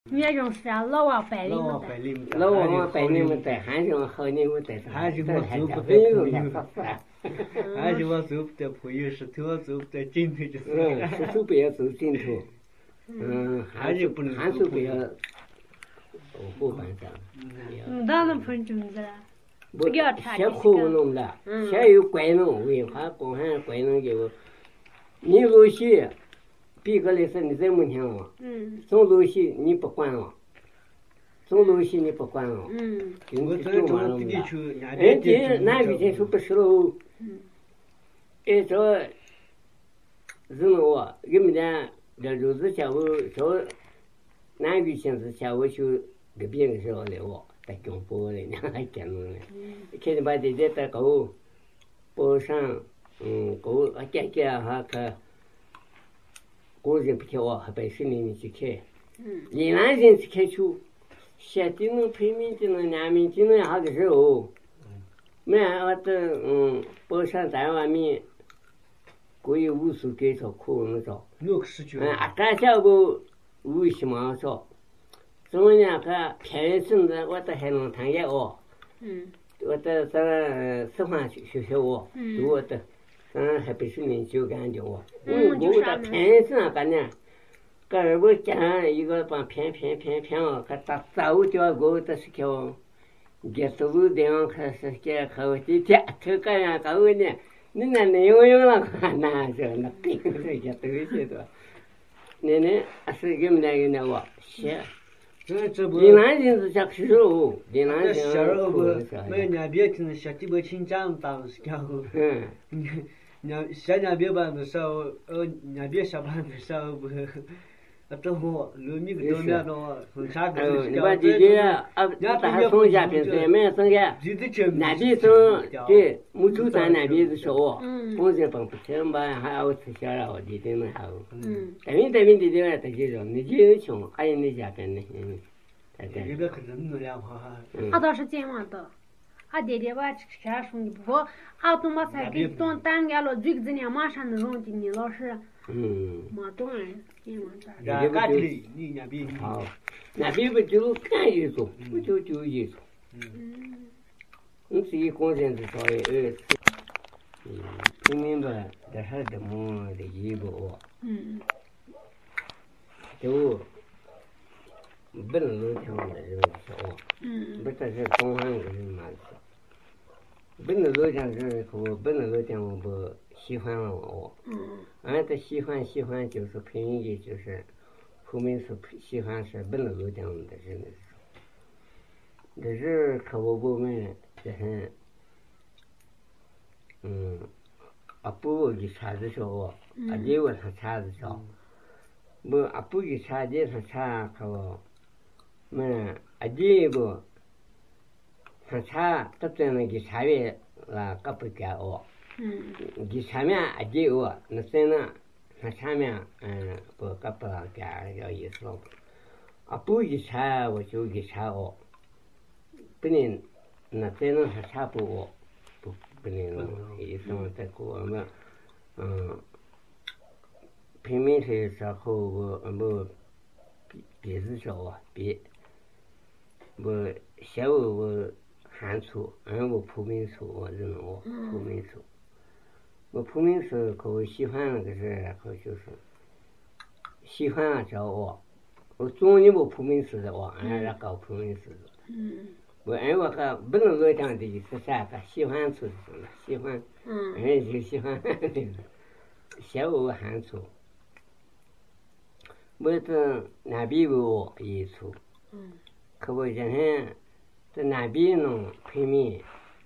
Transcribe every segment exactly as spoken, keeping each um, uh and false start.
你种是啊，老王百里老么王百里么老王百里么带，还是我好你我带上， 还是我还讲走不没有得那啥啥。 还是我走不得朋友是头走不得尽头就是。 嗯，是手不要走尽头。嗯，还是不能还是不要后半生。 嗯，当然碰种子了。 不，先苦弄的，先有乖弄，为啥光喊乖弄就？你露西，别个的事你再没听我。 嗯。 送露西你不管我，送露西你不管我。 嗯。 我这种地区，哎，这南边地区不是喽。 嗯。 哎，这人我，我们家这就是下午说，南边县是下午去给别人说的我。在中国的，那还见了呢。看见把这些在搞，包上，嗯，搞啊，姐姐哈个，个人不跳啊，还被森林里去看。 嗯。 云南人去看球，下地能平民就能南民就能好个时候。没我的嗯，包上在外面，过有无数给少苦那少。 六个十九。 嗯，啊，干下不无什么少。怎么样？个偏生的，我都还能谈也哦。 嗯。 我在这四环学校哦， 嗯。 我的，嗯，还不是年就感觉哦。 嗯， 我的偏生干呢，个我讲一个帮偏偏偏偏哦，个打早掉过的是叫，给收入这样开始给好几天，这个样搞呢，你那内容用了看那是那病这些东西的，奶奶是给我们那个那我写。云南人是讲吃肉，云南人小肉不，没那边真是小地方亲家当是讲后，嗯，那小那边办的少，呃，那边小办的少不，啊，这货路米个多面多，从啥个是讲。你把姐姐啊，那还送下平时没送下，那边送对，木头山那边是少， 嗯， 我这帮不吃嘛，还要吃小了，弟弟们还有， 嗯， 这边这边弟弟们这些人，你就穷，还有那下边的，嗯。 这个可能能量哈。 俺倒是这样的，俺爹爹把吃啥兄弟不过，俺怎么才给动单干了，最近年马上能用的你老师。 嗯。 没动人，这样子。 那边你那边好，那边不就干一种，不就就一种。 嗯。 你自己光线是稍微二，嗯，平民吧，这还怎么的一个哦。 嗯。 就。不能够听的这个说， 嗯， 不这是东汉人嘛是，不能够讲是我不能够讲我不喜欢了我， 嗯， 俺的喜欢喜欢就是平民的，就是后面是喜欢是不能够讲的真的是，这是可我不们这很，嗯，啊不给查的时候，啊结果他查的时候，不啊不给查的他查可我。嗯，啊，这个，他查他在那个查阅了，搞不干哦。 嗯。 给查面啊，这个那在那，他查面嗯不搞不干要意思了。啊，不给查我就给查哦，不能那在那他查不哦，不不能意思嘛，在国嘛，嗯，平民的时候我我别是说啊别。我小我我汉族，俺我普民族，我认我普民族。我普民族可我喜欢那个是，可就是喜欢啊找我，我中年我普民族的我，俺来搞普民族的。 嗯。 我俺我可不能够讲的是啥个，喜欢族是了，喜欢。 嗯。 俺就喜欢小我汉族，我这南边我一族。 嗯。 可我现在在南边弄平民，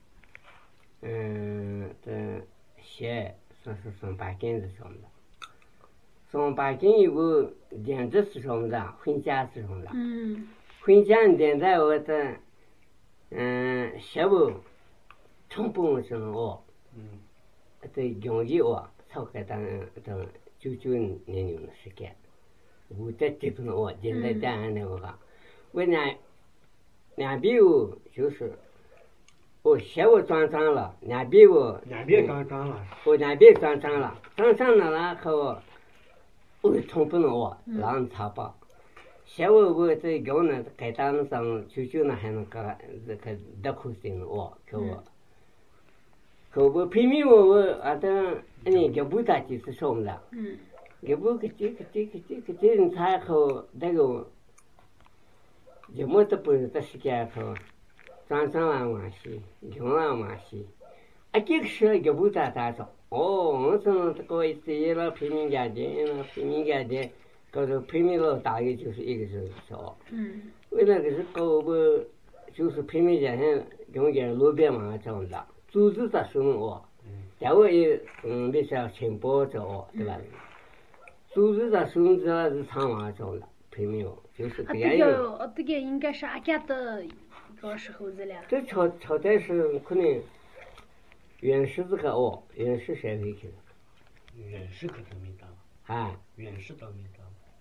嗯，这些算是送八斤是什么的，送八斤以后，连着是什么的，回家是什么的， 嗯， 回家现在我的，嗯，下午冲锋什么哦， 嗯， 这用一哦，超过当当九九年龄的时间，我在这种哦，现在这样的话，我呢。两边我就是我嫌我装装了，两边我两边装装了， 我两边装装了，装上了然后我冲不能我狼查吧， 下午我在家呢，该打那上舅舅呢还能干这个得苦心哦，可我，可我拼命我我啊等你就不打几次上了， 嗯， 也不个这个这个这个这人才后那个，也没得不是的时间后，早上晚晚洗，中晚晚洗，啊这个时候也不打打着，哦，我从这个一次了拼命家的，那拼命家的。搞得拼命了大约就是一个小时少， 嗯， 为那个是搞不就是拼命家现中间路边嘛这样的，组织的时候哦，单位也嗯那些情报着哦，对吧？组织的时候这是长嘛这样的拼命就是这样。 啊，这个这个应该是俺家的个时候子了。 这朝朝代是可能原始这个哦，原始社会去了。 原始可能没到。 啊。 原始倒没到。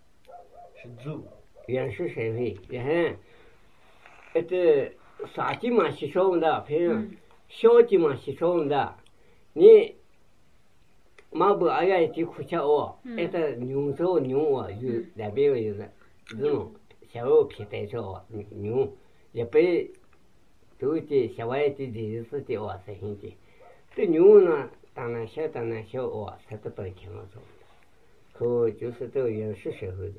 原始社会，然后，呃，这啥地方是少的，譬如小地方是少的，你马不二呀地苦吃哦，那个牛少牛哦，有那边有的这种小肉皮带着哦，牛也被都的小外地的是的哦，是很的，这牛呢，当然小当然小哦，它都不听我说，可就是这个原始社会的。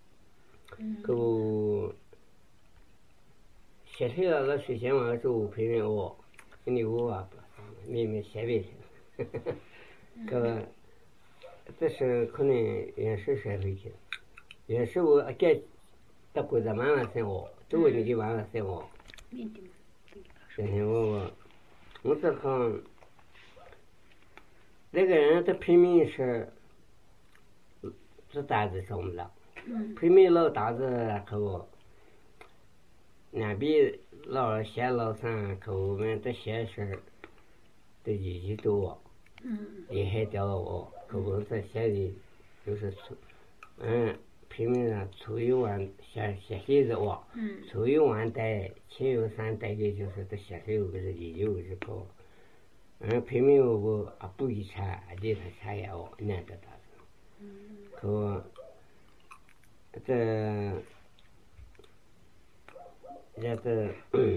可现在那个水仙嘛就陪人哦，你我啊，你们先别去，可这是可能原始社会去，原始我给到国家慢慢生活，都为你给慢慢生活。然后我我这看那个人的拼命是是单子上不了。拼命老大子口，南边老县老三口我们这些事都一起多，厉害掉我，可我这县里就是出，嗯，拼命的出一万写写写着我，出一万代，前有三代的就是这写写有个是也有个是高，嗯，拼命我啊不一产，这他产业哦难得大子，可。这这个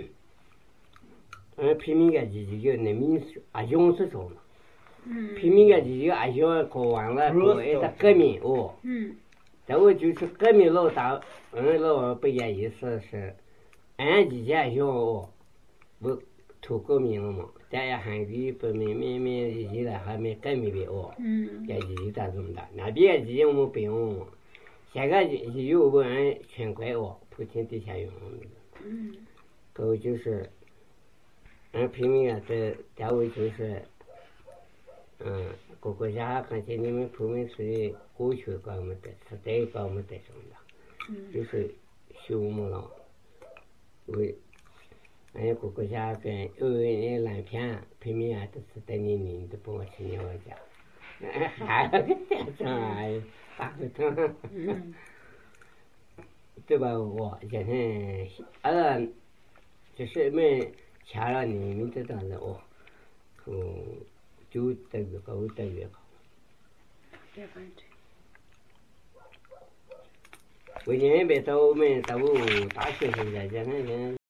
嗯拼命个自己个那民俗啊用是什么拼命个自己啊用搞完了搞一个革命哦然后就是革命老大嗯老不也意思是俺自己用哦不图革命了嘛大家还比不明明明自己的还没革命的哦给自己咋这么大那边自己我们不用现在有个人全怪我普天底下用嗯都就是俺拼命啊这单位就是嗯各国家看见你们普遍是过去搞我们的时代搞我们的什么的就是修木了为俺各国家跟欧美蓝片拼命啊都是等你你都帮我去你我家还个这样大个头，对吧？我现在呃，就是没掐了你们这当的哦，嗯，就这个高这个高。我现在别到我们到大学现在现在现在。